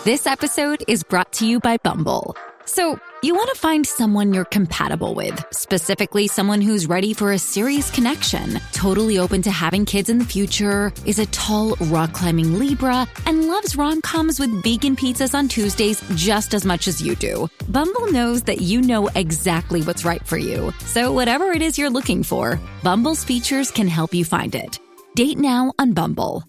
This episode is brought to you by Bumble. So, you want to find someone you're compatible with, specifically someone who's ready for a serious connection, totally open to having kids in the future, is a tall, rock-climbing Libra, and loves rom-coms with vegan pizzas on Tuesdays just as much as you do. Bumble knows that you know exactly what's right for you. So whatever it is you're looking for, Bumble's features can help you find it. Date now on Bumble.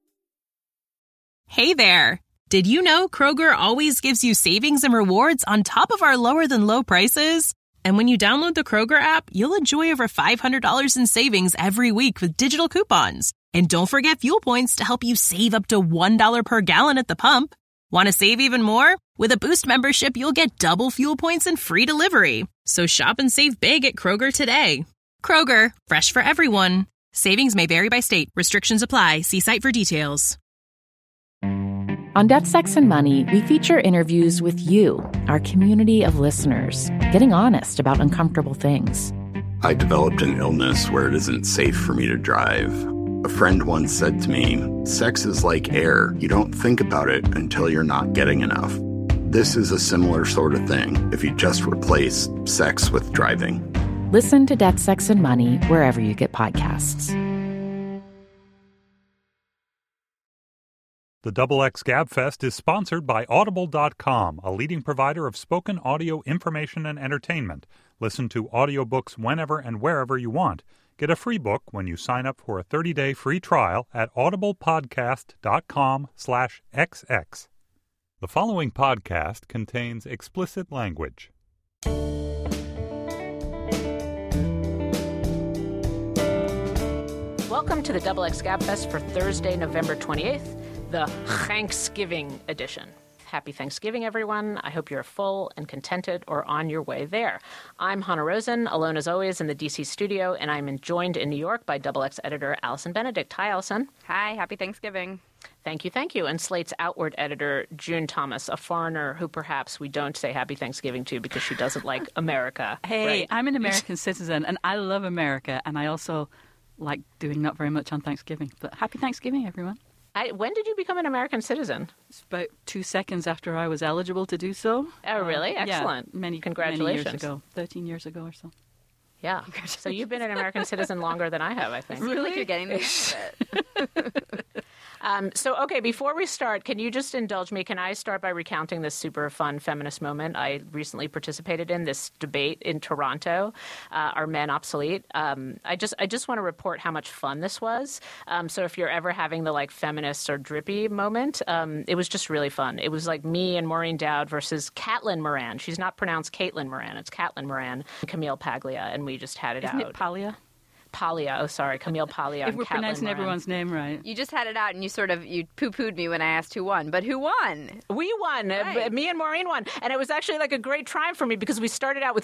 Hey there. Did you know Kroger always gives you savings and rewards on top of our lower-than-low prices? And when you download the Kroger app, you'll enjoy over $500 in savings every week with digital coupons. And don't forget fuel points to help you save up to $1 per gallon at the pump. Want to save even more? With a Boost membership, you'll get double fuel points and free delivery. So shop and save big at Kroger today. Kroger, fresh for everyone. Savings may vary by state. Restrictions apply. See site for details. On Death, Sex, and Money, we feature interviews with you, our community of listeners, getting honest about uncomfortable things. I developed an illness where it isn't safe for me to drive. A friend once said to me, sex is like air. You don't think about it until you're not getting enough. This is a similar sort of thing if you just replace sex with driving. Listen to Death, Sex, and Money wherever you get podcasts. The XX Gabfest is sponsored by Audible.com, a leading provider of spoken audio information and entertainment. Listen to audiobooks whenever and wherever you want. Get a free book when you sign up for a 30-day free trial at audiblepodcast.com/xx. The following podcast contains explicit language. Welcome to the XX Gabfest for Thursday, November 28th. The Thanksgiving edition. Happy Thanksgiving, everyone. I hope you're full and contented or on your way there. I'm Hannah Rosen, alone as always in the D.C. studio, and I'm joined in New York by XX editor Allison Benedict. Hi, Allison. Hi, happy Thanksgiving. Thank you, thank you. And Slate's outward editor, June Thomas, a foreigner who perhaps we don't say happy Thanksgiving to because she doesn't like America. Hey, right? I'm an American citizen, and I love America, and I also like doing not very much on Thanksgiving. But happy Thanksgiving, everyone. When did you become an American citizen? It's about 2 seconds after I was eligible to do so. Oh, really? Excellent. Yeah, Congratulations. Many years ago, 13 years ago or so. Yeah. So you've been an American citizen longer than I have, I think. Really? Like you're getting this. Okay, before we start, can you just indulge me? Can I start by recounting this super fun feminist moment I recently participated in, this debate in Toronto, Are Men Obsolete? I just want to report how much fun this was. So if you're ever having the feminist or drippy moment, it was just really fun. It was like me and Maureen Dowd versus Caitlin Moran. She's not pronounced Caitlin Moran. It's Caitlin Moran and Camille Paglia, and we just had it out. Isn't it Paglia? Paglia. Oh, sorry. Camille Paglia. If we're pronouncing everyone's name right. You just had it out and you poo-pooed me when I asked who won. But who won? We won. Right. Me and Maureen won. And it was actually a great triumph for me because we started out with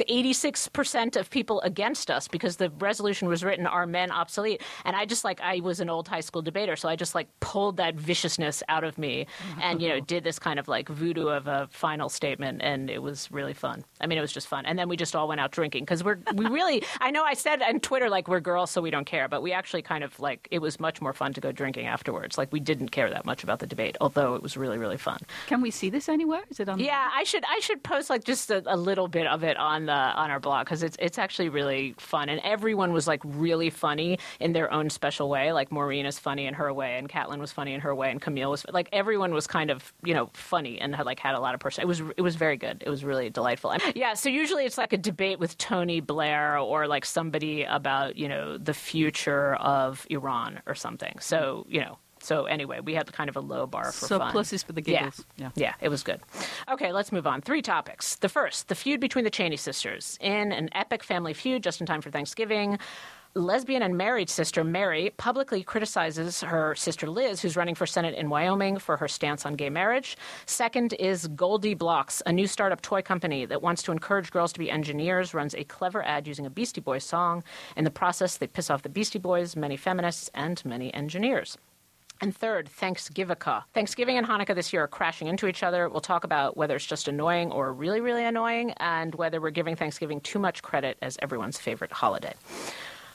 86% of people against us because the resolution was written, Are Men Obsolete? And I just I was an old high school debater, so I just pulled that viciousness out of me and, did this kind of voodoo of a final statement. And it was really fun. I mean, it was just fun. And then we just all went out drinking because we really, I know I said on Twitter, we're girls, so we don't care. But we actually kind of it was much more fun to go drinking afterwards. We didn't care that much about the debate, although it was really, really fun. Can we see this anywhere? Is it on? Yeah, I should post just a little bit of it on our blog because it's actually really fun. And everyone was really funny in their own special way. Maureen is funny in her way, and Caitlin was funny in her way, and Camille was everyone was kind of funny and had a lot of person. It was very good. It was really delightful. And, yeah, so usually it's a debate with Tony Blair or somebody about the future of Iran or something. So, So anyway, we had kind of a low bar for fun. So pluses for the giggles. Yeah, it was good. Okay, let's move on. 3 topics. The first, the feud between the Cheney sisters. In an epic family feud just in time for Thanksgiving, lesbian and married sister Mary publicly criticizes her sister Liz, who's running for Senate in Wyoming, for her stance on gay marriage. Second is Goldie Blocks, a new startup toy company that wants to encourage girls to be engineers, runs a clever ad using a Beastie Boys song. In the process, they piss off the Beastie Boys, many feminists, and many engineers. And third, Thanksgiving. Thanksgiving and Hanukkah this year are crashing into each other. We'll talk about whether it's just annoying or really, really annoying, and whether we're giving Thanksgiving too much credit as everyone's favorite holiday.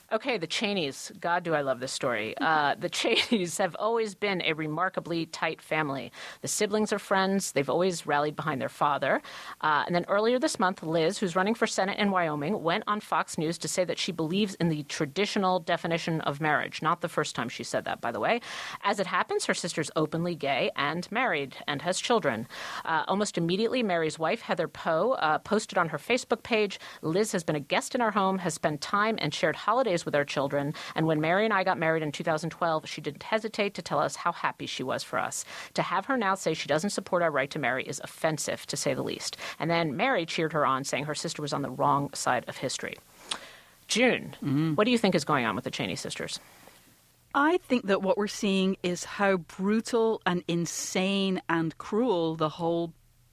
Okay, the Cheneys. God, do I love this story. The Cheneys have always been a remarkably tight family. The siblings are friends. They've always rallied behind their father. And then earlier this month, Liz, who's running for Senate in Wyoming, went on Fox News to say that she believes in the traditional definition of marriage. Not the first time she said that, by the way. As it happens, her sister's openly gay and married and has children. Almost immediately, Mary's wife, Heather Poe, posted on her Facebook page, Liz has been a guest in our home, has spent time and shared holidays with our children, and when Mary and I got married in 2012, she didn't hesitate to tell us how happy she was for us. To have her now say she doesn't support our right to marry is offensive, to say the least. And then Mary cheered her on, saying her sister was on the wrong side of history. June, what do you think is going on with the Cheney sisters? I think that what we're seeing is how brutal and insane and cruel the whole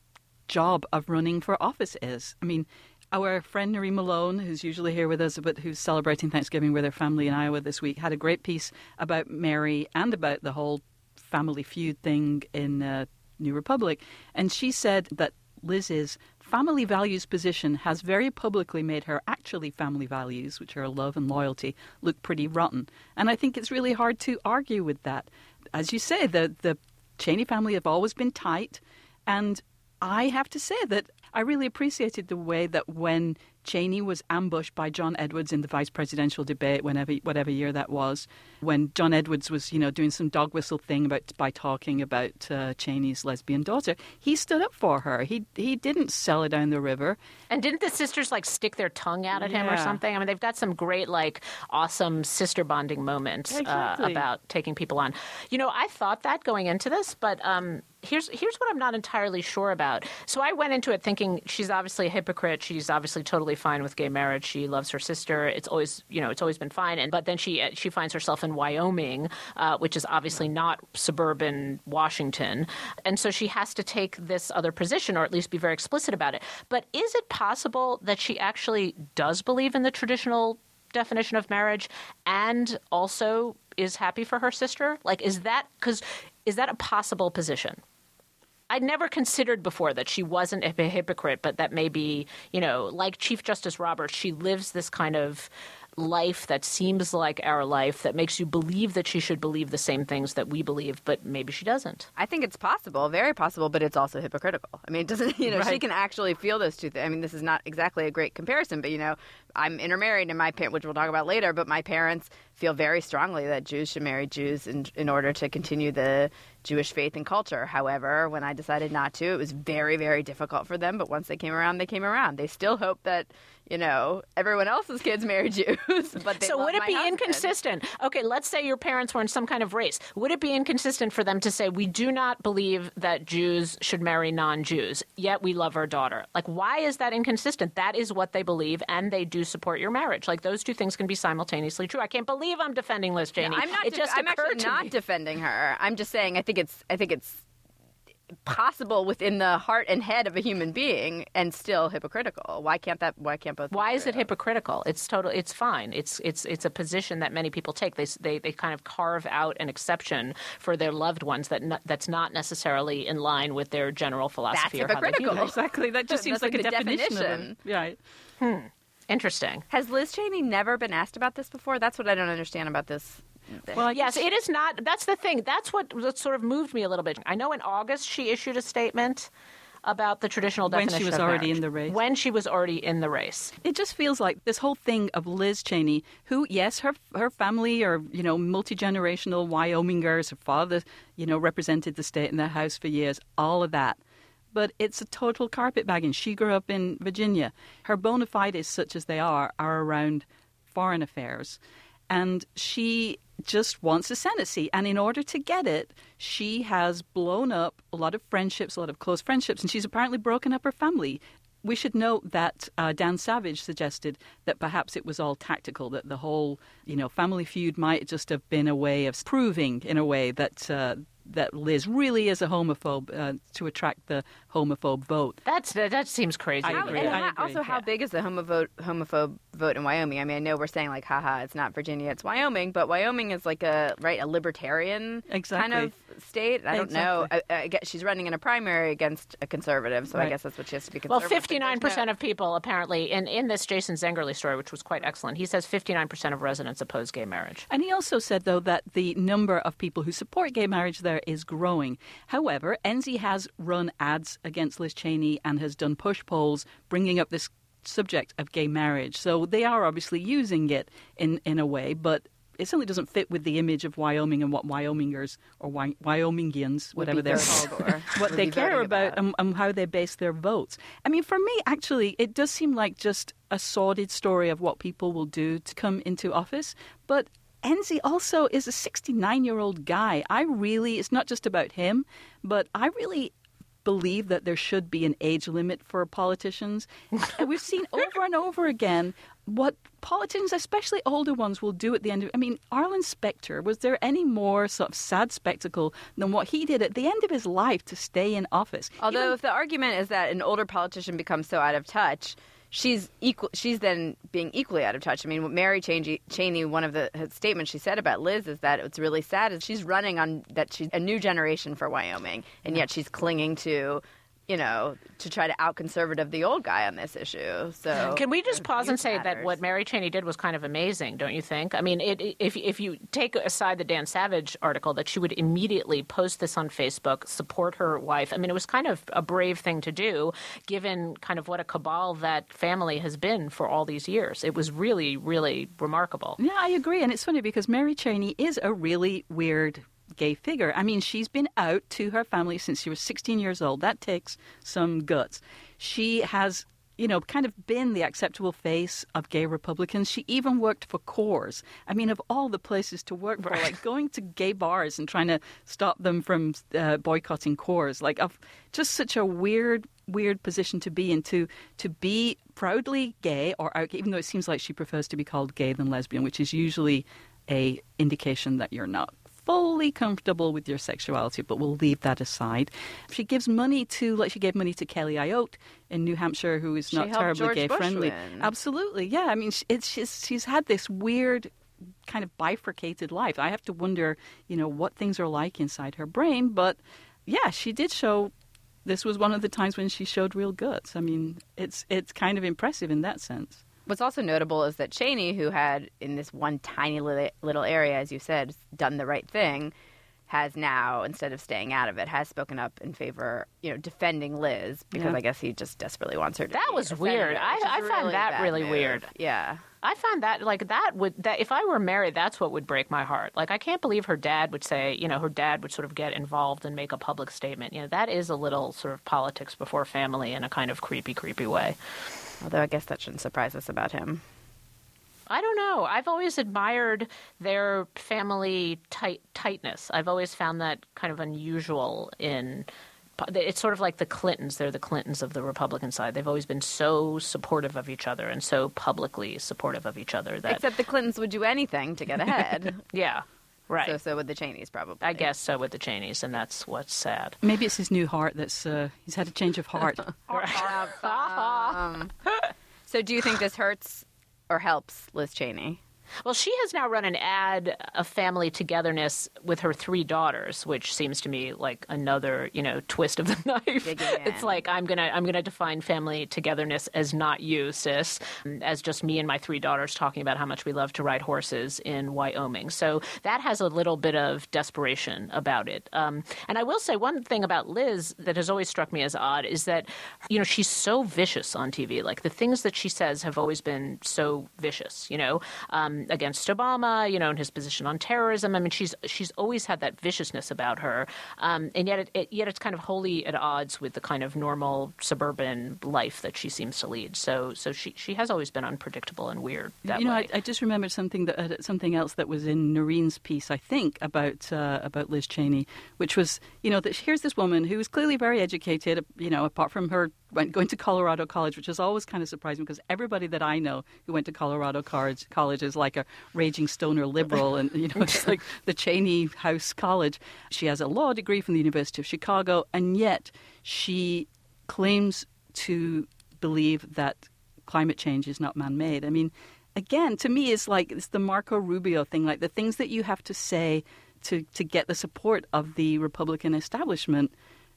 job of running for office is. I mean, our friend Noreen Malone, who's usually here with us, but who's celebrating Thanksgiving with her family in Iowa this week, had a great piece about Mary and about the whole family feud thing in New Republic. And she said that Liz's family values position has very publicly made her actually family values, which are love and loyalty, look pretty rotten. And I think it's really hard to argue with that. As you say, the Cheney family have always been tight, and I have to say that I really appreciated the way that when Cheney was ambushed by John Edwards in the vice presidential debate, whatever year that was, when John Edwards was, doing some dog whistle thing by talking about Cheney's lesbian daughter, he stood up for her. He didn't sell her down the river. And didn't the sisters stick their tongue out at him or something? I mean, they've got some great awesome sister bonding moments about taking people on. I thought that going into this, but here's what I'm not entirely sure about. So I went into it thinking she's obviously a hypocrite. She's obviously totally fine with gay marriage. She loves her sister. It's always been fine. But then she finds herself in Wyoming, which is obviously not suburban Washington. And so she has to take this other position, or at least be very explicit about it. But is it possible that she actually does believe in the traditional definition of marriage and also is happy for her sister? Is that a possible position? I'd never considered before that she wasn't a hypocrite, but that maybe, like Chief Justice Roberts, she lives this kind of life that seems like our life that makes you believe that she should believe the same things that we believe, but maybe she doesn't. I think it's possible, very possible, but it's also hypocritical. I mean, it doesn't, Right. She can actually feel those two things. I mean, this is not exactly a great comparison, but, I'm intermarried, and my parents, which we'll talk about later, but my parents feel very strongly that Jews should marry Jews in order to continue the Jewish faith and culture. However, when I decided not to, it was very, very difficult for them. But once they came around, they came around. They still hope that, everyone else's kids marry Jews. But they so love would it my be husband. inconsistent? Okay, let's say your parents were in some kind of race. Would it be inconsistent for them to say, we do not believe that Jews should marry non-Jews, yet we love our daughter? Why is that inconsistent? That is what they believe, and they do support your marriage. Those two things can be simultaneously true. I can't believe I'm defending Liz Cheney. No, I'm actually not defending her. I'm just saying I think it's possible within the heart and head of a human being and still hypocritical. Why can't both be Why is true? it hypocritical? It's fine. It's a position that many people take. They kind of carve out an exception for their loved ones that's not necessarily in line with their general philosophy. That's or how they hypocritical. view it. Exactly. That just seems That's like a the definition. definition. Right. Interesting. Has Liz Cheney never been asked about this before? That's what I don't understand about this. Well, Yes, it is not. That's the thing. That's what sort of moved me a little bit. I know in August she issued a statement about the traditional When she definition was of already marriage. in the race. When she was already in the race. It just feels like this whole thing of Liz Cheney, who, yes, her family are, multi-generational Wyomingers. Her father, represented the state in the House for years, all of that. But it's a total carpetbagging. She grew up in Virginia. Her bona fides, such as they are around foreign affairs. And she just wants a Senate seat. And in order to get it, she has blown up a lot of friendships, a lot of close friendships, and she's apparently broken up her family. We should note that Dan Savage suggested that perhaps it was all tactical, that the whole, family feud might just have been a way of proving, in a way, that that Liz really is a homophobe to attract the homophobe vote. That seems crazy. I agree. Also, how big is the homophobe vote in Wyoming? I mean, I know we're saying like, haha, it's not Virginia, it's Wyoming, but Wyoming is like a libertarian kind of state. I don't know. I guess she's running in a primary against a conservative, so I guess that's what she has to be conservative. Well, 59% of people apparently in this Jason Zengerle story, which was quite excellent, he says 59% of residents oppose gay marriage. And he also said, though, that the number of people who support gay marriage there is growing. However, Enzi has run ads against Liz Cheney and has done push polls bringing up this subject of gay marriage. So they are obviously using it in a way, but it certainly doesn't fit with the image of Wyoming and what Wyomingers or Wyomingians, whatever they're called, what they care about and how they base their votes. I mean, for me, actually, it does seem like just a sordid story of what people will do to come into office. But Enzi also is a 69-year-old guy. It's not just about him, but I really believe that there should be an age limit for politicians. We've seen over and over again what politicians, especially older ones, will do at the end of... I mean, Arlen Specter, was there any more sort of sad spectacle than what he did at the end of his life to stay in office? Although if the argument is that an older politician becomes so out of touch, she's then being equally out of touch. I mean, what Mary Cheney, one of the statements she said about Liz is that what's really sad is she's running on that she's a new generation for Wyoming, and yet she's clinging to, to try to out-conservative the old guy on this issue. So can we just pause and say that what Mary Cheney did was kind of amazing, don't you think? I mean, if you take aside the Dan Savage article, that she would immediately post this on Facebook, support her wife. I mean, it was kind of a brave thing to do, given kind of what a cabal that family has been for all these years. It was really, really remarkable. Yeah, I agree. And it's funny because Mary Cheney is a really weird gay figure. I mean, she's been out to her family since she was 16 years old. That takes some guts. She has, kind of been the acceptable face of gay Republicans. She even worked for Coors. I mean, of all the places to work for, like going to gay bars and trying to stop them from boycotting Coors. Like, just such a weird position to be in, to be proudly gay or out, even though it seems like she prefers to be called gay than lesbian, which is usually a indication that you're not fully comfortable with your sexuality, but we'll leave that aside. She gives money to, she gave money to Kelly Ayotte in New Hampshire, who is not terribly gay-friendly. Absolutely, yeah. I mean, she's had this weird kind of bifurcated life. I have to wonder, what things are like inside her brain. But, yeah, she did show... This was one of the times when she showed real guts. I mean, it's kind of impressive in that sense. What's also notable is that Cheney, who had, in this one tiny little area, as you said, done the right thing, has now, instead of staying out of it, has spoken up in favor, defending Liz, because I guess he just desperately wants her to That was weird. I found that really weird. Yeah. I found that, that if I were married, that's what would break my heart. Like, I can't believe her dad would say, her dad would sort of get involved and make a public statement. That is a little sort of politics before family in a kind of creepy way. Although I guess that shouldn't surprise us about him. I don't know. I've always admired their family tightness. I've always found that kind of unusual in... It's sort of like the Clintons. They're the Clintons of the Republican side. They've always been so supportive of each other and so publicly supportive of each other. Except the Clintons would do anything to get ahead. Yeah. Right. So with the Cheneys, probably. I guess so with the Cheneys, and that's what's sad. Maybe it's his new heart that's... he's had a change of heart. So do you think this hurts or helps Liz Cheney? Well, she has now run an ad of family togetherness with her 3 daughters, which seems to me like another, twist of the knife. It's like I'm gonna define family togetherness as not you, sis, as just me and my 3 daughters talking about how much we love to ride horses in Wyoming. So that has a little bit of desperation about it. And I will say one thing about Liz that has always struck me as odd is that, she's so vicious on TV. Like the things that she says have always been so vicious, against Obama, and his position on terrorism. I mean, she's always had that viciousness about her, and yet it's kind of wholly at odds with the kind of normal suburban life that she seems to lead. So she has always been unpredictable and weird that way. I just remembered something else that was in Noreen's piece, I think, about Liz Cheney, which was, that here's this woman who is clearly very educated, apart from her going to Colorado College, which is always kind of surprising because everybody that I know who went to Colorado College is like a raging stoner liberal, and it's like the Cheney House College. She has a law degree from the University of Chicago, and yet she claims to believe that climate change is not man-made. I mean, again, to me, it's the Marco Rubio thing, like the things that you have to say to get the support of the Republican establishment.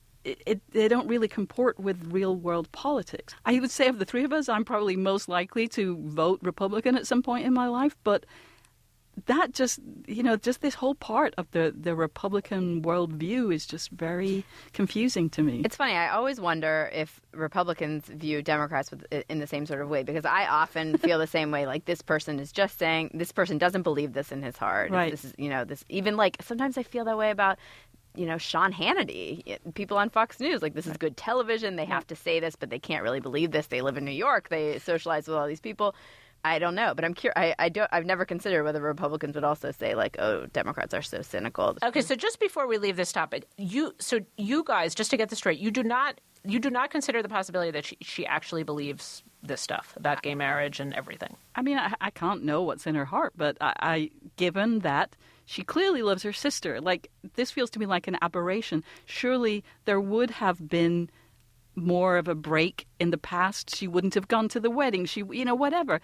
They don't really comport with real-world politics. I would say of the three of us, I'm probably most likely to vote Republican at some point in my life, but that just this whole part of the Republican worldview is just very confusing to me. It's funny. I always wonder if Republicans view Democrats in the same sort of way, because I often feel the same way. Like, this person is just saying, this person doesn't believe this in his heart. Right. This is, this, even like sometimes I feel that way about Sean Hannity, people on Fox News, like, this is good television. They have to say this, but they can't really believe this. They live in New York. They socialize with all these people. I don't know, but I'm curious. I've never considered whether Republicans would also say, like, oh, Democrats are so cynical. Okay, so just before we leave this topic, you guys, just to get this straight, you do not consider the possibility that she actually believes this stuff about gay marriage and everything. I mean, I can't know what's in her heart, but I given that she clearly loves her sister. Like, this feels to me like an aberration. Surely there would have been more of a break in the past. She wouldn't have gone to the wedding. She, whatever.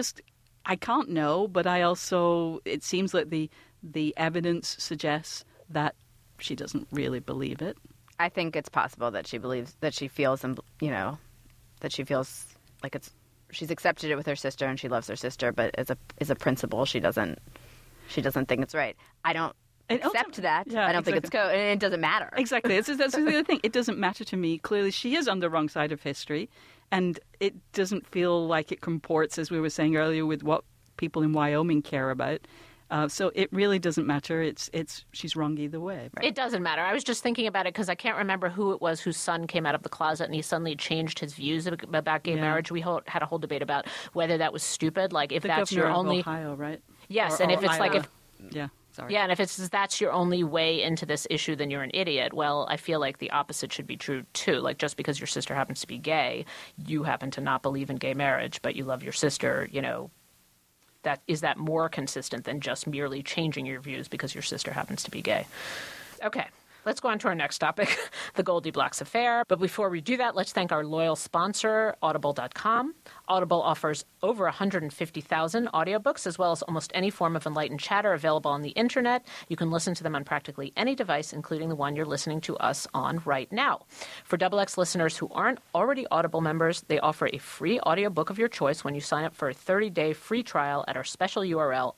I can't know, but it seems like the evidence suggests that she doesn't really believe it. I think it's possible that she believes, that she feels, that she feels like she's accepted it with her sister and she loves her sister, but as a principle, she doesn't think it's right. I don't accept that. Yeah, I don't think it's and it doesn't matter. Exactly. That's the other thing. It doesn't matter to me. Clearly, she is on the wrong side of history, and it doesn't feel like it comports, as we were saying earlier, with what people in Wyoming care about. So it really doesn't matter. She's wrong either way. Right? It doesn't matter. I was just thinking about it because I can't remember who it was whose son came out of the closet and he suddenly changed his views about gay marriage. We had a whole debate about whether that was stupid. Like, if that's your only Ohio, right? Yes, and if it's like if Sorry. Yeah, and if that's your only way into this issue, then you're an idiot. Well, I feel like the opposite should be true, too. Like, just because your sister happens to be gay, you happen to not believe in gay marriage, but you love your sister, is that more consistent than just merely changing your views because your sister happens to be gay? Okay. Let's go on to our next topic, the Goldie Blox affair. But before we do that, let's thank our loyal sponsor, Audible.com. Audible offers over 150,000 audiobooks, as well as almost any form of enlightened chatter available on the internet. You can listen to them on practically any device, including the one you're listening to us on right now. For XX listeners who aren't already Audible members, they offer a free audiobook of your choice when you sign up for a 30-day free trial at our special URL,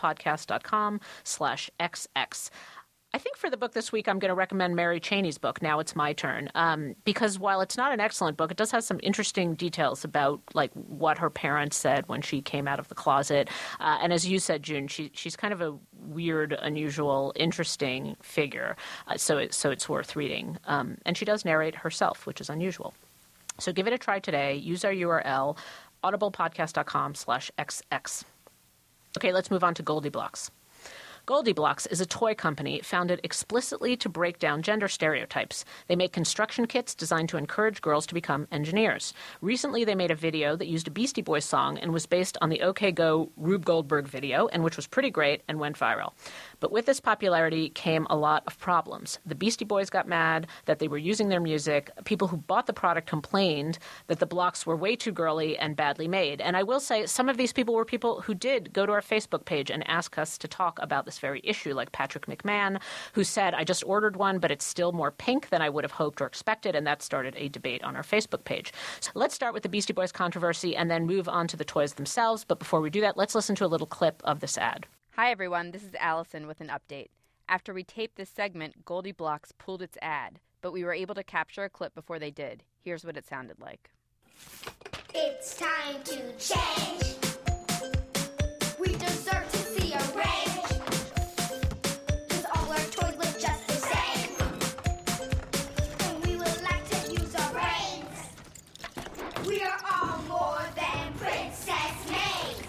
audiblepodcast.com/XX. I think for the book this week, I'm going to recommend Mary Cheney's book, Now It's My Turn, because while it's not an excellent book, it does have some interesting details about, like, what her parents said when she came out of the closet. And as you said, June, she's kind of a weird, unusual, interesting figure, so it's worth reading. And she does narrate herself, which is unusual. So give it a try today. Use our URL, audiblepodcast.com/XX. Okay, let's move on to Goldie Blox. Goldie Blox is a toy company founded explicitly to break down gender stereotypes. They make construction kits designed to encourage girls to become engineers. Recently, they made a video that used a Beastie Boys song and was based on the OK Go Rube Goldberg video, and which was pretty great and went viral. But with this popularity came a lot of problems. The Beastie Boys got mad that they were using their music. People who bought the product complained that the blocks were way too girly and badly made. And I will say some of these people were people who did go to our Facebook page and ask us to talk about this very issue, like Patrick McMahon, who said, I just ordered one, but it's still more pink than I would have hoped or expected, and that started a debate on our Facebook page. So let's start with the Beastie Boys controversy and then move on to the toys themselves. But before we do that, let's listen to a little clip of this ad. Hi, everyone. This is Allison with an update. After we taped this segment, Goldie Blox pulled its ad, but we were able to capture a clip before they did. Here's what it sounded like. It's time to change. We deserve to see a range. 'Cause all our toys look just the same. And we would like to use our brains. We are all more than Princess Maids.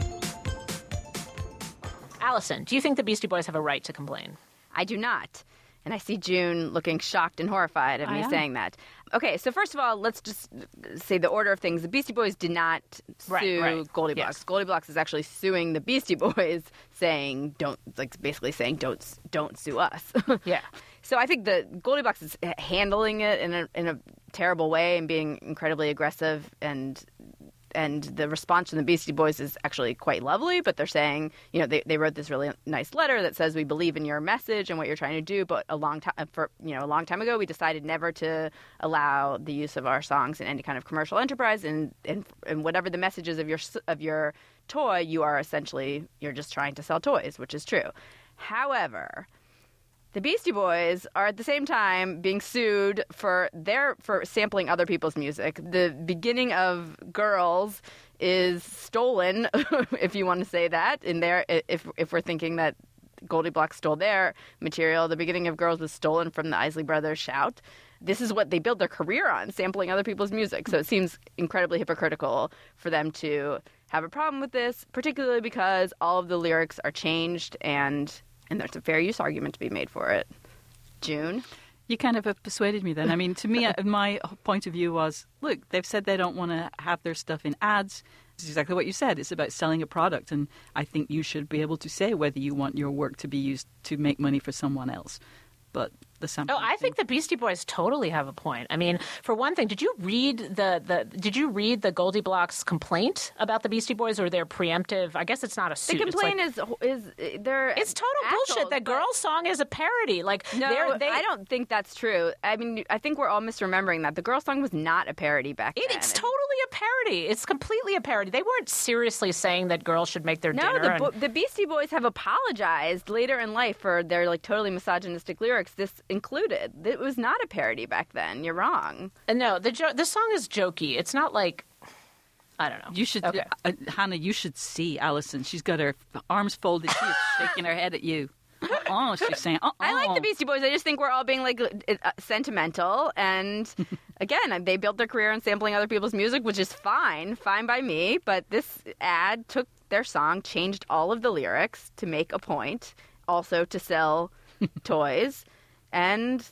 Allison, do you think the Beastie Boys have a right to complain? I do not. And I see June looking shocked and horrified at me saying that. Okay, so first of all, let's just say the order of things. The Beastie Boys did not sue Goldie Blox. Yes. Goldie Blox is actually suing the Beastie Boys, saying basically saying don't sue us. Yeah. So I think the Goldie Blox is handling it in a terrible way and being incredibly aggressive, and the response from the Beastie Boys is actually quite lovely, but they're saying, they wrote this really nice letter that says we believe in your message and what you're trying to do, but a long time ago we decided never to allow the use of our songs in any kind of commercial enterprise, and whatever the message is of your toy, you're just trying to sell toys, which is true. However, the Beastie Boys are at the same time being sued for sampling other people's music. The beginning of Girls is stolen, if you want to say that. If we're thinking that Goldie Blox stole their material, the beginning of Girls was stolen from the Isley Brothers' Shout. This is what they built their career on, sampling other people's music. So it seems incredibly hypocritical for them to have a problem with this, particularly because all of the lyrics are changed and there's a fair use argument to be made for it. June? You kind of have persuaded me then. I mean, to me, my point of view was, look, they've said they don't want to have their stuff in ads. It's exactly what you said. It's about selling a product, and I think you should be able to say whether you want your work to be used to make money for someone else. But the sampling I think the Beastie Boys totally have a point. I mean, for one thing, did you read the Goldie Blox complaint about the Beastie Boys, or their preemptive? I guess it's not a suit. The complaint is they're it's total bullshit. That Girls song is a parody. I don't think that's true. I mean, I think we're all misremembering that the Girls song was not a parody back then. It's totally a parody. It's completely a parody. They weren't seriously saying that girls should make their dinner. No, the Beastie Boys have apologized later in life for their totally misogynistic lyrics. This included. It was not a parody back then. You're wrong. No, the song is jokey. It's not like, I don't know. You should, Hannah. You should see Alison. She's got her arms folded. She's shaking her head at you. Oh, she's saying. I like the Beastie Boys. I just think we're all being sentimental. And again, they built their career on sampling other people's music, which is fine by me. But this ad took their song, changed all of the lyrics to make a point, also to sell toys. And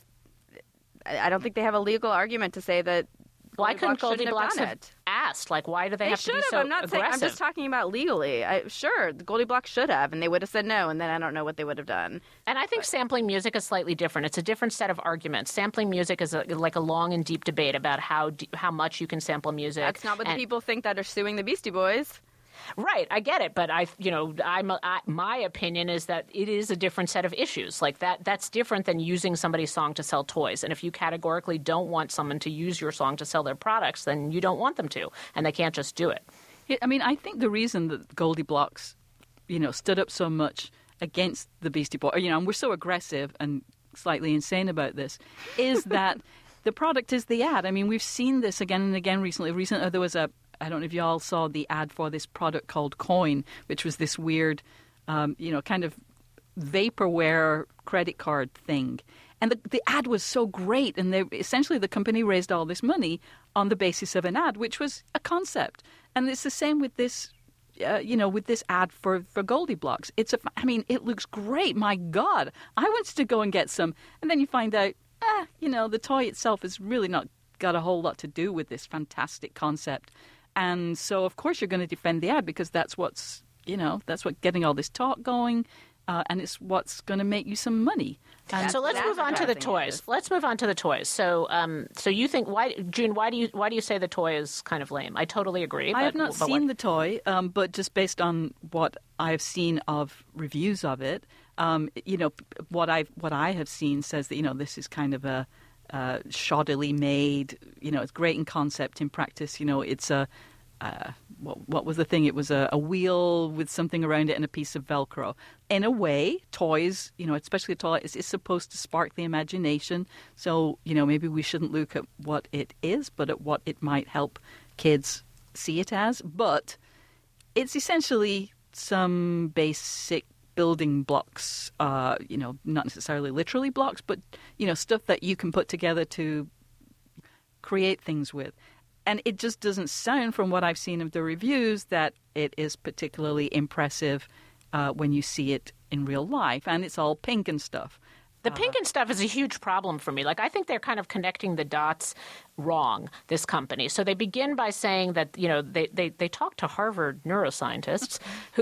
I don't think they have a legal argument to say that. Why couldn't Goldie Blox have asked? Why do they have to be so aggressive? I'm just talking about legally. Sure, the Goldie Blox should have, and they would have said no, and then I don't know what they would have done. And I think sampling music is slightly different. It's a different set of arguments. Sampling music is like a long and deep debate about how much you can sample music. That's not what the people think that are suing the Beastie Boys. Right, I get it, but my opinion is that it is a different set of issues. Like that's different than using somebody's song to sell toys. And if you categorically don't want someone to use your song to sell their products, then you don't want them to, and they can't just do it. I mean, I think the reason that Goldie Blox, stood up so much against the Beastie Boys, and we're so aggressive and slightly insane about this, is that the product is the ad. I mean, we've seen this again and again recently. Recently, there was I don't know if you all saw the ad for this product called Coin, which was this weird, kind of vaporware credit card thing. And the ad was so great. And essentially the company raised all this money on the basis of an ad, which was a concept. And it's the same with this, with this ad for Goldie Blox. It looks great. My God, I wanted to go and get some. And then you find out, the toy itself has really not got a whole lot to do with this fantastic concept. And so, of course, you're going to defend the ad because that's what's getting all this talk going, and it's what's going to make you some money. So let's move on to the toys. So you think June? Why do you say the toy is kind of lame? I totally agree. I have not seen the toy, but just based on what I have seen of reviews of it, what I have seen says that this is kind of a shoddily made, it's great in concept. In practice, it's a what was the thing? It was a wheel with something around it and a piece of Velcro. In a way, toys, especially a toy, is supposed to spark the imagination. So, maybe we shouldn't look at what it is, but at what it might help kids see it as. But it's essentially some basic building blocks, not necessarily literally blocks, but, stuff that you can put together to create things with. And it just doesn't sound, from what I've seen of the reviews, that it is particularly impressive when you see it in real life. And it's all pink and stuff. The pink and stuff is a huge problem for me. Like, I think they're kind of connecting the dots wrong, this company. So they begin by saying that, they talk to Harvard neuroscientists who,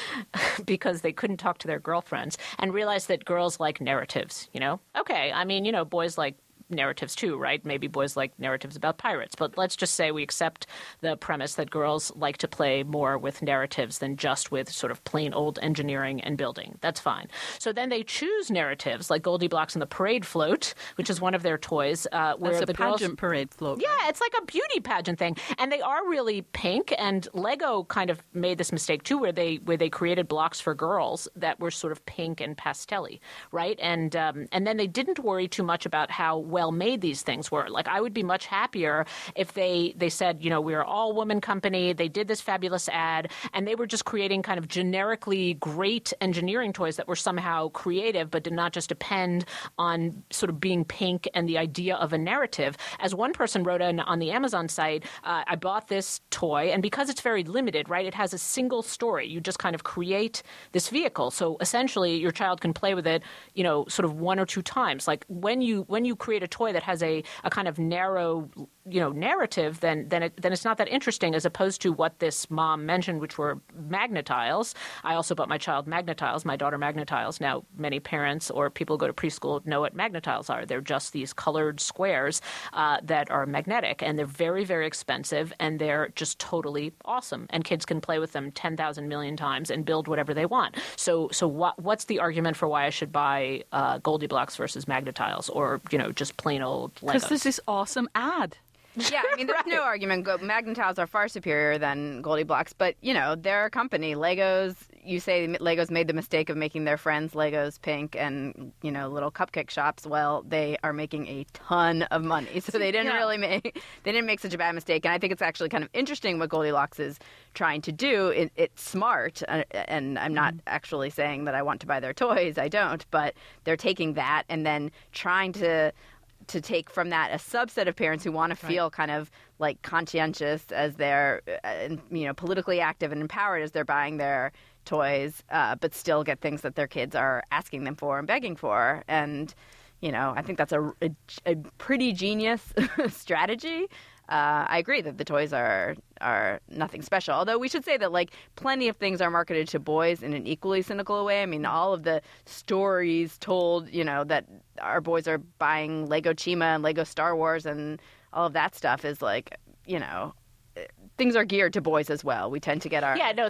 because they couldn't talk to their girlfriends, and realize that girls like narratives, Okay, I mean, boys like narratives too, right? Maybe boys like narratives about pirates. But let's just say we accept the premise that girls like to play more with narratives than just with sort of plain old engineering and building. That's fine. So then they choose narratives like Goldilocks and the Parade Float, which is one of their toys. Where That's the a pageant parade float. Yeah, right? It's like a beauty pageant thing. And they are really pink. And Lego kind of made this mistake too, where they created blocks for girls that were sort of pink and pastel-y, right? And then they didn't worry too much about how well made these things were. Like, I would be much happier if they said, we're an all-woman company. They did this fabulous ad, and they were just creating kind of generically great engineering toys that were somehow creative, but did not just depend on sort of being pink and the idea of a narrative. As one person wrote on the Amazon site, I bought this toy, and because it's very limited, right, it has a single story. You just kind of create this vehicle. So essentially, your child can play with it, sort of one or two times. Like, when you create a toy that has a kind of narrow, narrative, then it's not that interesting, as opposed to what this mom mentioned, which were Magna-Tiles. I also bought my child Magna-Tiles, my daughter Magna-Tiles. Now, many parents or people who go to preschool know what Magna-Tiles are. They're just these colored squares that are magnetic, and they're very, very expensive, and they're just totally awesome. And kids can play with them 10,000 million times and build whatever they want. So what's the argument for why I should buy Goldilocks versus Magna-Tiles, or just plain old Legos? Because there's this awesome ad. Yeah, I mean, there's no argument. Magna-Tiles are far superior than Goldilocks, but, they're a company. Legos, you say Legos made the mistake of making their friends Legos pink and, little cupcake shops. Well, they are making a ton of money, so they didn't make such a bad mistake. And I think it's actually kind of interesting what Goldilocks is trying to do. It's smart, and I'm not actually saying that I want to buy their toys. I don't, but they're taking that and then trying to take from that a subset of parents who want to feel kind of like conscientious as they're, politically active and empowered as they're buying their toys, but still get things that their kids are asking them for and begging for. And, I think that's a pretty genius strategy. I agree that the toys are nothing special. Although we should say that, like, plenty of things are marketed to boys in an equally cynical way. I mean, all of the stories told, that our boys are buying Lego Chima and Lego Star Wars and all of that stuff is like, things are geared to boys as well. We tend to get our... Yeah, no,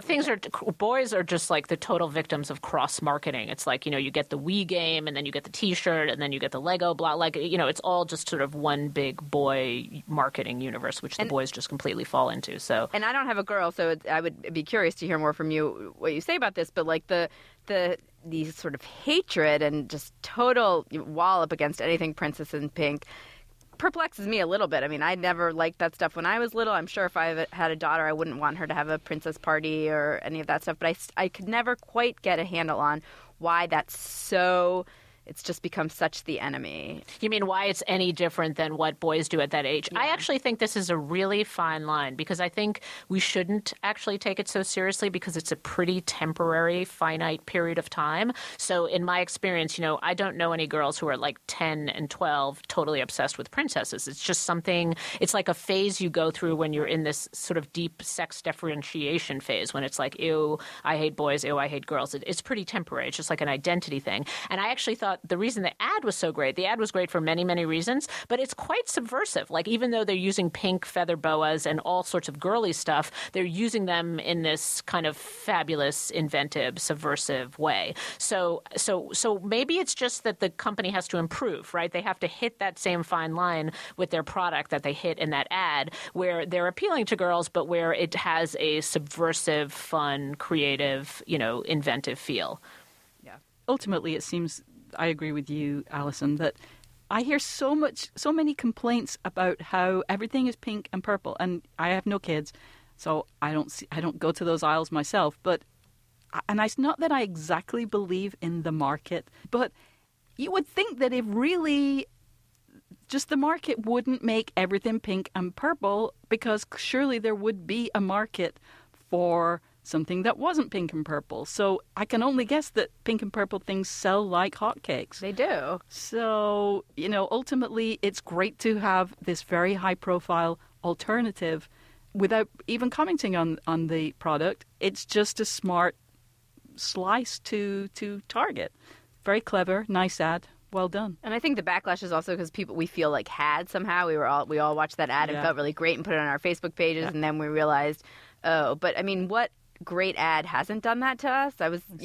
boys are just like the total victims of cross-marketing. It's like, you get the Wii game, and then you get the T-shirt, and then you get the Lego block. Like, it's all just sort of one big boy marketing universe, which the boys just completely fall into. So, and I don't have a girl, so I would be curious to hear more from you, what you say about this, but like the sort of hatred and just total wallop against anything princess and pink perplexes me a little bit. I mean, I never liked that stuff when I was little. I'm sure if I had a daughter, I wouldn't want her to have a princess party or any of that stuff. But I could never quite get a handle on why that's so... It's just become such the enemy. You mean why it's any different than what boys do at that age? Yeah. I actually think this is a really fine line, because I think we shouldn't actually take it so seriously, because it's a pretty temporary, finite period of time. So in my experience, I don't know any girls who are like 10 and 12 totally obsessed with princesses. It's just something, it's like a phase you go through when you're in this sort of deep sex differentiation phase, when it's like, ew, I hate boys, ew, I hate girls. It's pretty temporary. It's just like an identity thing. And I actually thought the reason the ad was so great, the ad was great for many, many reasons, but it's quite subversive. Like, even though they're using pink feather boas and all sorts of girly stuff, they're using them in this kind of fabulous, inventive, subversive way. So maybe it's just that the company has to improve, right? They have to hit that same fine line with their product that they hit in that ad, where they're appealing to girls, but where it has a subversive, fun, creative, inventive feel. Yeah. Ultimately, it seems... I agree with you, Alison, that I hear so many complaints about how everything is pink and purple, and I have no kids, so I don't go to those aisles myself. And it's not that I exactly believe in the market, but you would think that if really just the market wouldn't make everything pink and purple, because surely there would be a market for something that wasn't pink and purple. So I can only guess that pink and purple things sell like hotcakes. They do. So, ultimately, it's great to have this very high-profile alternative without even commenting on the product. It's just a smart slice to target. Very clever, nice ad. Well done. And I think the backlash is also because we feel like had somehow. We all watched that ad and felt really great and put it on our Facebook pages, and then we realized, but I mean, what great ad hasn't done that to us?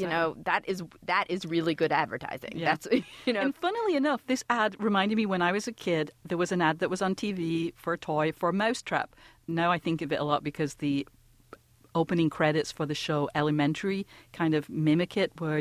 That is really good advertising. Yeah. That's And funnily enough, this ad reminded me when I was a kid, there was an ad that was on TV for a toy for Mousetrap. Now I think of it a lot because the opening credits for the show Elementary kind of mimic it, where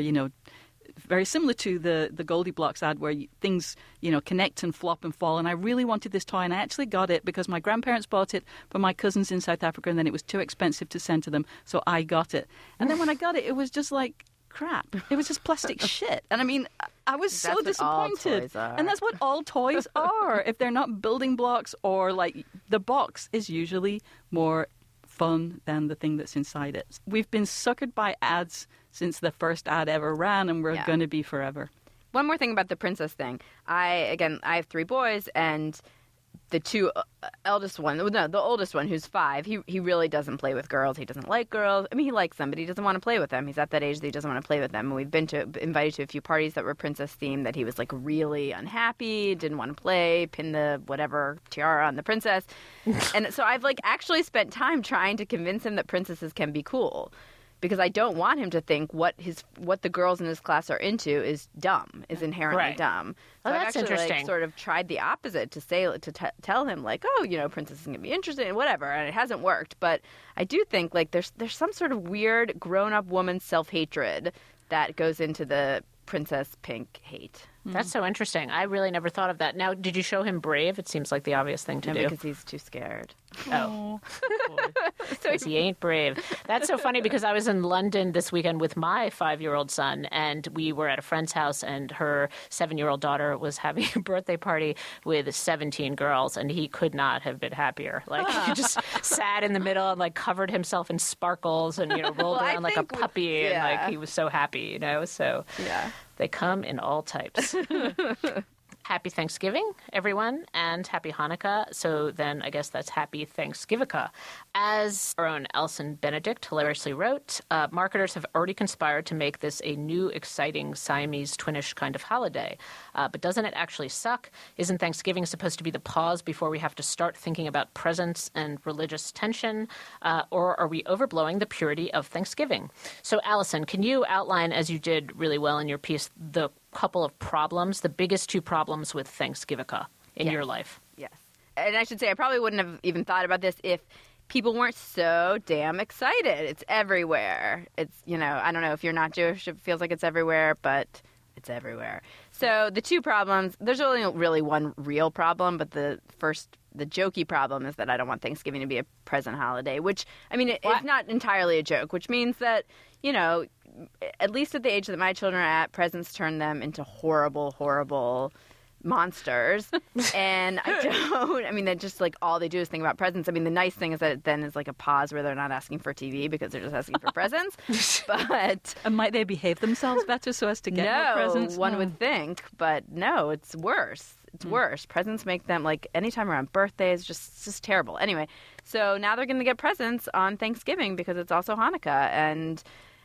very similar to the Goldie Blocks ad where things, connect and flop and fall. And I really wanted this toy, and I actually got it because my grandparents bought it for my cousins in South Africa, and then it was too expensive to send to them, so I got it. And then when I got it, it was just like crap. It was just plastic shit. And I mean, I was so disappointed. And that's what all toys are. If they're not building blocks, or like the box is usually more fun than the thing that's inside it. We've been suckered by ads since the first ad ever ran, and we're going to be forever. One more thing about the princess thing. I have 3 boys, and the 2 eldest one, the oldest one, who's 5, he really doesn't play with girls. He doesn't like girls. I mean, he likes them, but he doesn't want to play with them. He's at that age that he doesn't want to play with them. And we've been invited to a few parties that were princess themed that he was like really unhappy, didn't want to play, pin the whatever tiara on the princess. And so I've like actually spent time trying to convince him that princesses can be cool. Because I don't want him to think what the girls in his class are into is dumb, is inherently dumb. So that's I've actually interesting. sort of tried the opposite to tell him like, princesses can be interested in whatever, and it hasn't worked. But I do think like there's some sort of weird grown-up woman self-hatred that goes into the princess pink hate. That's so interesting. I really never thought of that. Now, did you show him Brave? It seems like the obvious thing to do. Because he's too scared. Oh. Because he ain't brave. That's so funny because I was in London this weekend with my 5-year-old son, and we were at a friend's house, and her 7-year-old daughter was having a birthday party with 17 girls, and he could not have been happier. Like, he just sat in the middle and, like, covered himself in sparkles and, rolled around like a puppy, and, like, he was so happy, So they come in all types. Happy Thanksgiving, everyone, and Happy Hanukkah. So then I guess that's Happy Thanksgivika. As our own Alison Benedict hilariously wrote, marketers have already conspired to make this a new, exciting Siamese twinish kind of holiday. But doesn't it actually suck? Isn't Thanksgiving supposed to be the pause before we have to start thinking about presents and religious tension? Or are we overblowing the purity of Thanksgiving? So, Alison, can you outline, as you did really well in your piece, the couple of problems, the biggest 2 problems with Thanksgivika in your life? Yes. And I should say I probably wouldn't have even thought about this if people weren't so damn excited. It's everywhere. It's, I don't know, if you're not Jewish, it feels like it's everywhere, but it's everywhere. So the 2 problems, there's only really one real problem, but the jokey problem is that I don't want Thanksgiving to be a present holiday, which, I mean, it's not entirely a joke, which means that, at least at the age that my children are at, presents turn them into horrible, horrible monsters. And they're just like, all they do is think about presents. I mean, the nice thing is that it then is like a pause where they're not asking for TV because they're just asking for presents. But and might they behave themselves better so as to get more presents? One would think, but no, it's worse. It's worse. Presents make them, like, anytime around birthdays, just terrible. Anyway, so now they're going to get presents on Thanksgiving because it's also Hanukkah, and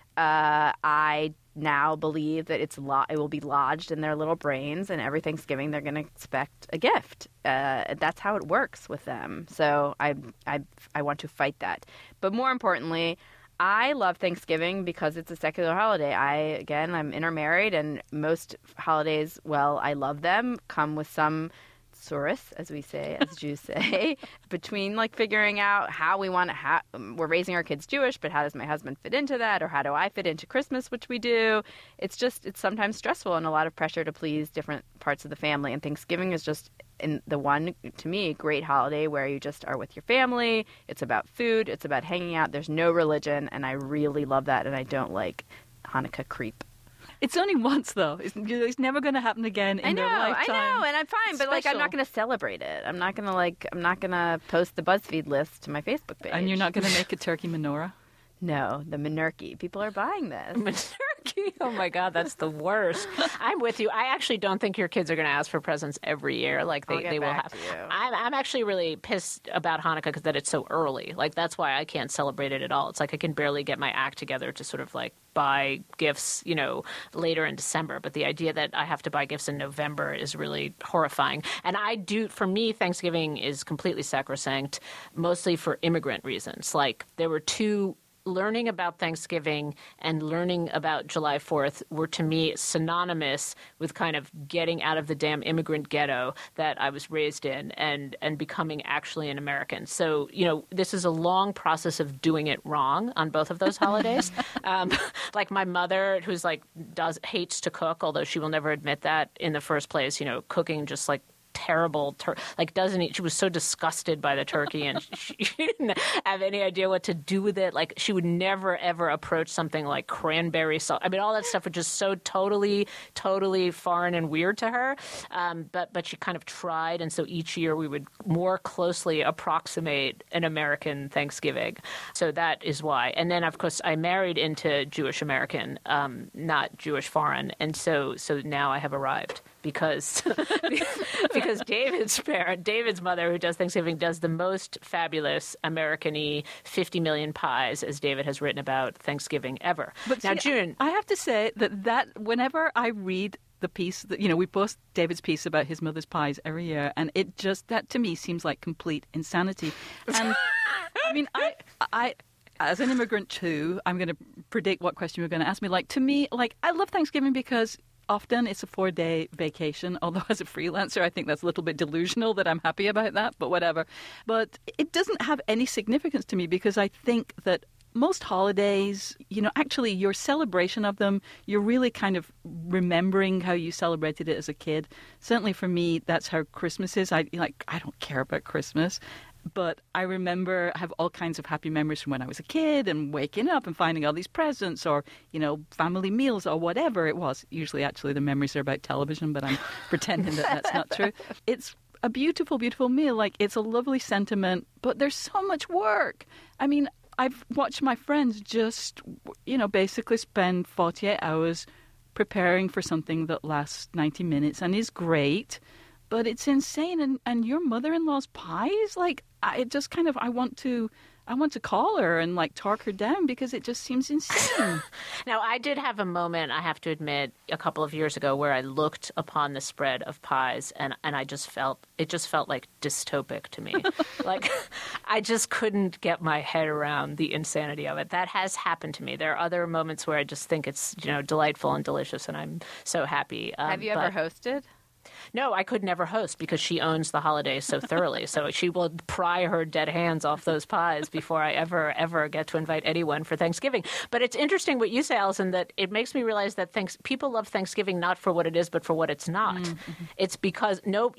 I now believe that it will be lodged in their little brains, and every Thanksgiving they're going to expect a gift. That's how it works with them. So I want to fight that. But more importantly, I love Thanksgiving because it's a secular holiday. I'm intermarried, and most holidays, well, I love them, come with some surus, as we say, as Jews say, between like figuring out how we want to we're raising our kids Jewish, but how does my husband fit into that, or how do I fit into Christmas, which we do. It's sometimes stressful and a lot of pressure to please different parts of the family, and Thanksgiving is just the one, to me, great holiday where you just are with your family. It's about food, it's about hanging out, there's no religion, and I really love that, and I don't like Hanukkah creep. It's only once, though. It's never going to happen again in their lifetime. I know, and I'm fine, but like, I'm not going to celebrate it. I'm not going to post the BuzzFeed list to my Facebook page. And you're not going to make a turkey menorah? No, the Menurkey. People are buying this. Menurkey? Oh my God, that's the worst. I'm with you. I actually don't think your kids are going to ask for presents every year like they will have. I'm actually really pissed about Hanukkah because that it's so early. Like that's why I can't celebrate it at all. It's like I can barely get my act together to sort of like buy gifts, later in December. But the idea that I have to buy gifts in November is really horrifying. And for me, Thanksgiving is completely sacrosanct, mostly for immigrant reasons. Like there were two. Learning about Thanksgiving and learning about July 4th were, to me, synonymous with kind of getting out of the damn immigrant ghetto that I was raised in and becoming actually an American. So, this is a long process of doing it wrong on both of those holidays. Like my mother, who's hates to cook, although she will never admit that in the first place, cooking just terrible she was so disgusted by the turkey and she didn't have any idea what to do with it. Like she would never ever approach something like cranberry sauce. I mean, all that stuff was just so totally foreign and weird to her. But she kind of tried, and so each year we would more closely approximate an American Thanksgiving. So that is why. And then of course I married into Jewish American, not Jewish foreign, and so now I have arrived. Because David's mother, who does Thanksgiving, does the most fabulous American-y 50 million pies, as David has written about Thanksgiving ever. But now, June, I have to say that whenever I read the piece that we post David's piece about his mother's pies every year, and it just that to me seems like complete insanity. And I mean, I as an immigrant too, I'm going to predict what question you're going to ask me. To me, I love Thanksgiving because often it's a 4-day vacation, although as a freelancer, I think that's a little bit delusional that I'm happy about that, but whatever. But it doesn't have any significance to me because I think that most holidays, actually your celebration of them, you're really kind of remembering how you celebrated it as a kid. Certainly for me, that's how Christmas is. I don't care about Christmas. But I remember I have all kinds of happy memories from when I was a kid and waking up and finding all these presents or, family meals or whatever it was. Usually, actually, the memories are about television, but I'm pretending that that's not true. It's a beautiful, beautiful meal. It's a lovely sentiment, but there's so much work. I mean, I've watched my friends just, basically spend 48 hours preparing for something that lasts 90 minutes and is great. But it's insane, and your mother-in-law's pies, I just kind of I want to call her and talk her down because it just seems insane. Now, I did have a moment, I have to admit, a couple of years ago where I looked upon the spread of pies and it just felt like dystopic to me. I just couldn't get my head around the insanity of it. That has happened to me. There are other moments where I just think it's delightful and delicious, and I'm so happy. Have you ever hosted? No, I could never host because she owns the holidays so thoroughly. So she will pry her dead hands off those pies before I ever get to invite anyone for Thanksgiving. But it's interesting what you say, Allison, that it makes me realize that people love Thanksgiving not for what it is, but for what it's not. Mm-hmm. It's because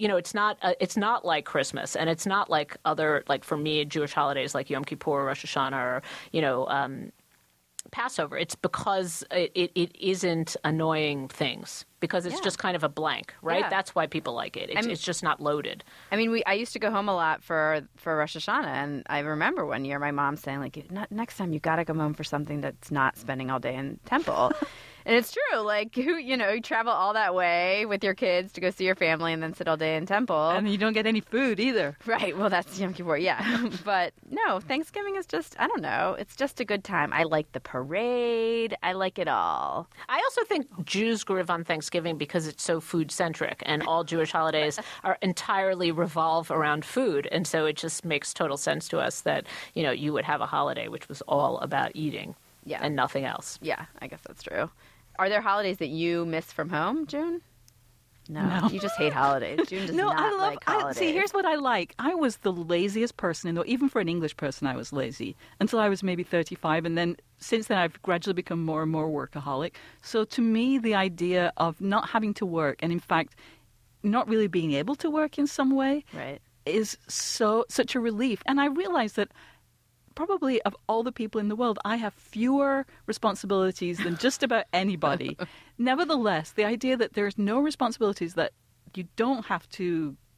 it's not like Christmas, and it's not like other, for me, Jewish holidays like Yom Kippur, or Rosh Hashanah, or Passover. It's because it isn't annoying things. Because it's just kind of a blank, right? Yeah. That's why people like it. It's just not loaded. I mean, I used to go home a lot for Rosh Hashanah, and I remember one year my mom saying, next time you got to come home for something that's not spending all day in temple. And it's true. You travel all that way with your kids to go see your family and then sit all day in temple. And you don't get any food either. Right. Well, that's Yom Kippur, yeah. But no, Thanksgiving is just, I don't know, it's just a good time. I like the parade. I like it all. I also think Jews grew up on Thanksgiving because it's so food-centric, and all Jewish holidays are entirely revolve around food. And so it just makes total sense to us that, you would have a holiday which was all about eating and nothing else. Yeah, I guess that's true. Are there holidays that you miss from home, June? No. You just hate holidays. June does not like holidays. See, here's what I like. I was the laziest person even for an English person, I was lazy until I was maybe 35. And then since then, I've gradually become more and more workaholic. So to me, the idea of not having to work and, in fact, not really being able to work in some way is such a relief. And I realize that probably of all the people in the world, I have fewer responsibilities than just about anybody. Nevertheless, the idea that there's no responsibilities, that you don't have to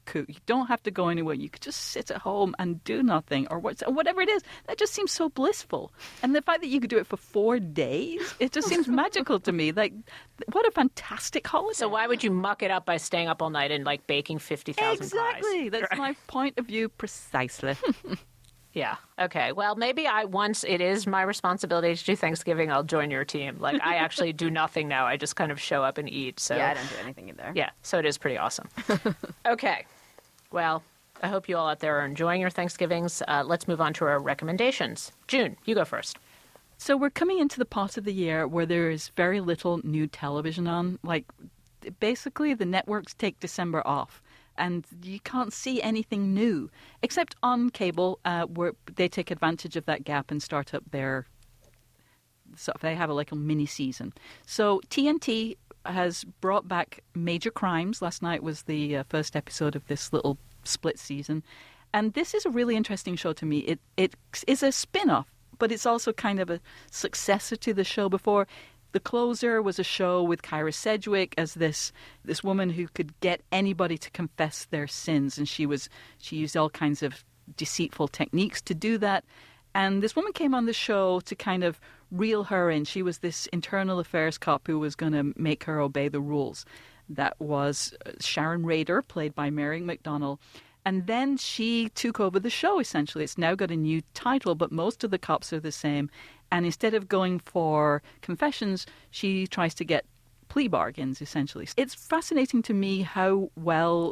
cook. You don't have to go anywhere. You could just sit at home and do nothing or whatever it is. That just seems so blissful. And the fact that you could do it for 4 days, it just seems magical to me. Like, what a fantastic holiday. So why would you muck it up by staying up all night and like baking 50,000 pies? Exactly. That's my point of view precisely. Yeah. Okay. Well, maybe once it is my responsibility to do Thanksgiving, I'll join your team. Like, I actually do nothing now. I just kind of show up and eat. So Yeah, I don't do anything either. yeah. So it is pretty awesome. Okay. Well, I hope you all out there are enjoying your Thanksgivings. Let's move on to our recommendations. June, you go first. So we're coming into the part of the year where there is very little new television on. Like, basically, the networks take December off. And you can't see anything new, except on cable, where they take advantage of that gap and start up their they have a mini season. So TNT has brought back Major Crimes. Last night was the first episode of this little split season. And this is a really interesting show to me. It is a spin-off, but it's also kind of a successor to the show before. The Closer was a show with Kyra Sedgwick as this woman who could get anybody to confess their sins, and she used all kinds of deceitful techniques to do that. And this woman came on the show to kind of reel her in. She was this internal affairs cop who was going to make her obey the rules. That was Sharon Rader, played by Mary McDonnell. And then she took over the show, essentially. It's now got a new title, but most of the cops are the same. And instead of going for confessions, she tries to get plea bargains, essentially. It's fascinating to me how well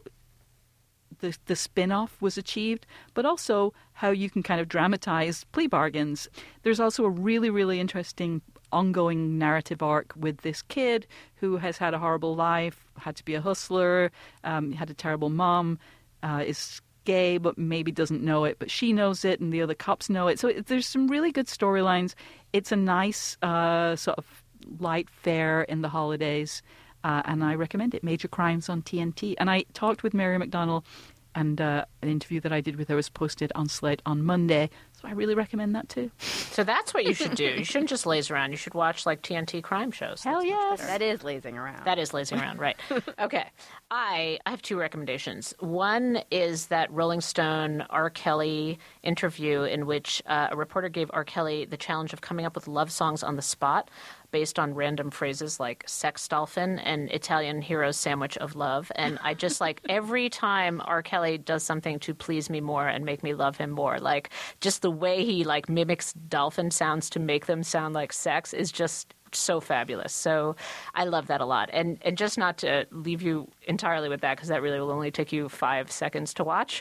the spin-off was achieved, but also how you can kind of dramatize plea bargains. There's also a really, really interesting ongoing narrative arc with this kid who has had a horrible life, had to be a hustler, had a terrible mom, is gay but maybe doesn't know it, but she knows it and the other cops know it. So there's some really good storylines. It's a nice sort of light fare in the holidays, and I recommend it. Major Crimes on TNT. And I talked with Mary McDonnell, and an interview that I did with her was posted on Slate on Monday. So I really recommend that too. So that's what you should do. You shouldn't just laze around. You should watch like TNT crime shows. Hell yes. That is lazing around. That is lazing around, right. Okay. I have 2 recommendations. One is that Rolling Stone R. Kelly interview in which a reporter gave R. Kelly the challenge of coming up with love songs on the spot based on random phrases like sex dolphin and Italian hero's sandwich of love. And I just like every time R. Kelly does something to please me more and make me love him more, like just the way he like mimics dolphin sounds to make them sound like sex is just so fabulous. So I love that a lot. And just not to leave you entirely with that, because that really will only take you 5 seconds to watch.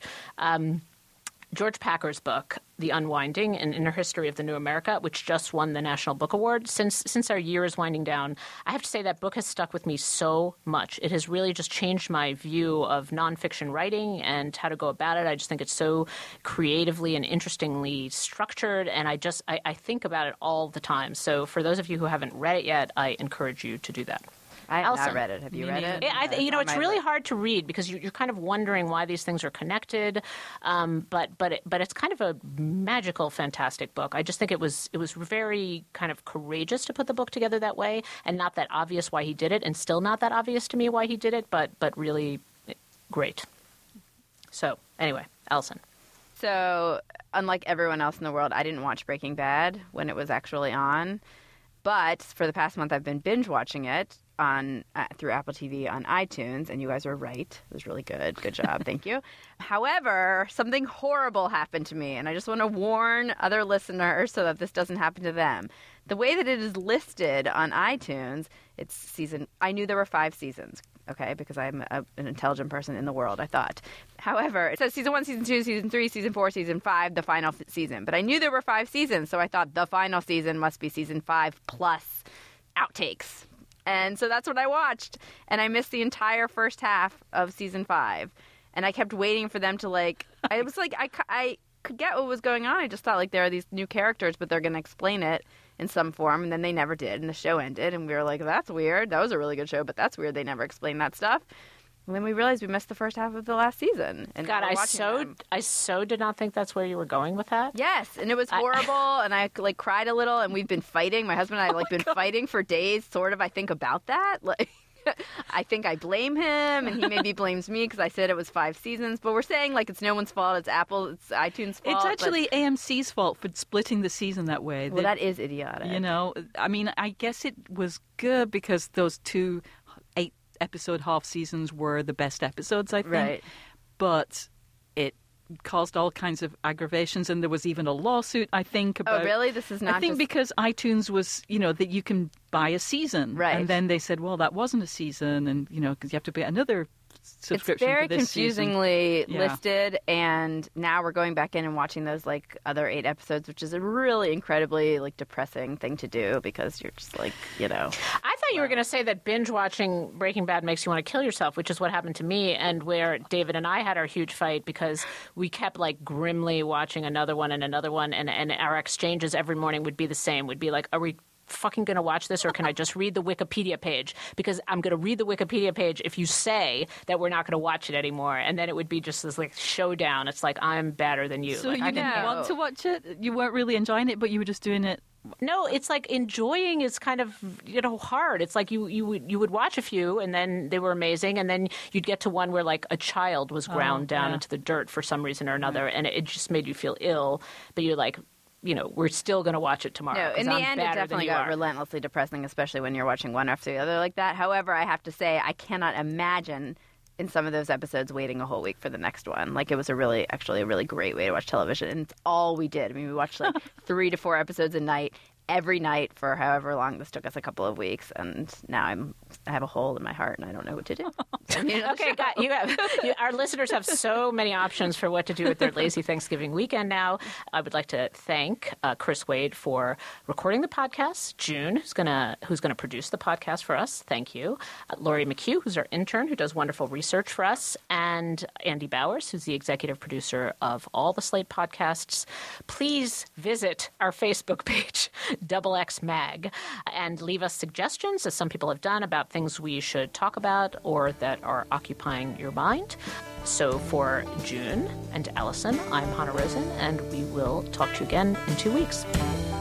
George Packer's book, The Unwinding, An Inner History of the New America, which just won the National Book Award. Since our year is winding down, I have to say that book has stuck with me so much. It has really just changed my view of nonfiction writing and how to go about it. I just think it's so creatively and interestingly structured, and I think about it all the time. So for those of you who haven't read it yet, I encourage you to do that. I have Allison. not read it. Have you read it? It's really hard to read because you're kind of wondering why these things are connected. But it's kind of a magical, fantastic book. I just think it was very kind of courageous to put the book together that way, and not that obvious why he did it, and still not that obvious to me why he did it, but really great. So anyway, Allison. So unlike everyone else in the world, I didn't watch Breaking Bad when it was actually on. But for the past month, I've been binge watching it on through Apple TV on iTunes, and you guys were right. It was really good. Good job. Thank you. However, something horrible happened to me, and I just want to warn other listeners so that this doesn't happen to them. The way that it is listed on iTunes, it's season. I knew there were 5 seasons, okay, because I'm an intelligent person in the world, I thought. However, it says season 1, season 2, season 3, season 4, season 5, the final season. But I knew there were 5 seasons, so I thought the final season must be season 5 plus outtakes. And so that's what I watched. And I missed the entire first half of season 5. And I kept waiting for them to, like, I was like, I could get what was going on. I just thought, like, there are these new characters, but they're going to explain it in some form. And then they never did. And the show ended. And we were like, that's weird. That was a really good show, but that's weird. They never explained that stuff. And then we realized we missed the first half of the last season. And God, I so did not think that's where you were going with that. Yes, and it was horrible, and I like cried a little, and we've been fighting. My husband and I been fighting for days, sort of, I think, about that. Like, I think I blame him, and he maybe blames me because I said it was 5 seasons. But we're saying like it's no one's fault. It's Apple. It's iTunes' fault. It's actually AMC's fault for splitting the season that way. Well, that is idiotic. You know, I mean, I guess it was good because those 2 8-episode half seasons were the best episodes, I think. Right. But it caused all kinds of aggravations, and there was even a lawsuit, I think, about... Oh, really? This is not I think just... because iTunes was, you know, that you can buy a season. Right. And then they said, well, that wasn't a season, and, you know, because you have to pay another subscription It's very for this confusingly season. listed, and now we're going back in and watching those like other 8 episodes, which is a really incredibly like depressing thing to do because you're just like, you know. I thought you were going to say that binge watching Breaking Bad makes you want to kill yourself, which is what happened to me, and where David and I had our huge fight because we kept like grimly watching another one, and our exchanges every morning would be the same. Would be like, are we fucking going to watch this, or can I just read the Wikipedia page? Because I'm going to read the Wikipedia page if you say that we're not going to watch it anymore, and then it would be just this like showdown. It's like, I'm better than you. So like, you didn't want to watch it? You weren't really enjoying it, but you were just doing it? No, it's like enjoying is kind of, you know, hard. It's like you would watch a few and then they were amazing, and then you'd get to one where like a child was ground down into the dirt for some reason or another, and it just made you feel ill, but you're like, you know, we're still going to watch it tomorrow. No, in the end, it definitely got relentlessly depressing, especially when you're watching one after the other like that. However, I have to say, I cannot imagine in some of those episodes waiting a whole week for the next one. Like, it was a really great way to watch television, and it's all we did. I mean, we watched like 3 to 4 episodes a night, every night for however long this took us, a couple of weeks, and now I have a hole in my heart and I don't know what to do. Okay, our listeners have so many options for what to do with their lazy Thanksgiving weekend now. I would like to thank Chris Wade for recording the podcast, June, who's gonna produce the podcast for us. Thank you. Laurie McHugh, who's our intern, who does wonderful research for us, and Andy Bowers, who's the executive producer of all the Slate podcasts. Please visit our Facebook page, XX Mag, and leave us suggestions, as some people have done, about things we should talk about or that are occupying your mind. So for June and Allison, I'm Hannah Rosen, and we will talk to you again in 2 weeks.